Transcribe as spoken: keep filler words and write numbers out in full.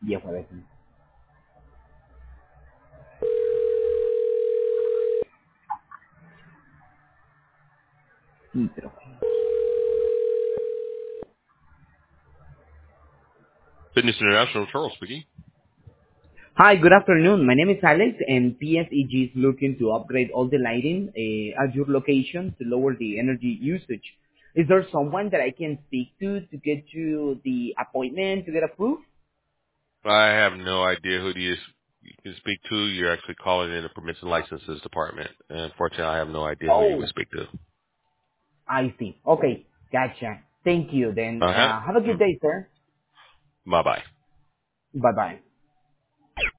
Ya fue eso. Sí, pero... Fitness International, Charles speaking. Hi, good afternoon. My name is Alex, and P S E G is looking to upgrade all the lighting uh, at your location to lower the energy usage. Is there someone that I can speak to to get you the appointment to get approved? I have no idea who you you can speak to. You're actually calling in the permits and licenses department. And unfortunately, I have no idea who you would Oh, speak to. I see. Okay, gotcha. Thank you then. Uh huh. Uh, have a good day, sir. Bye bye. Bye-bye.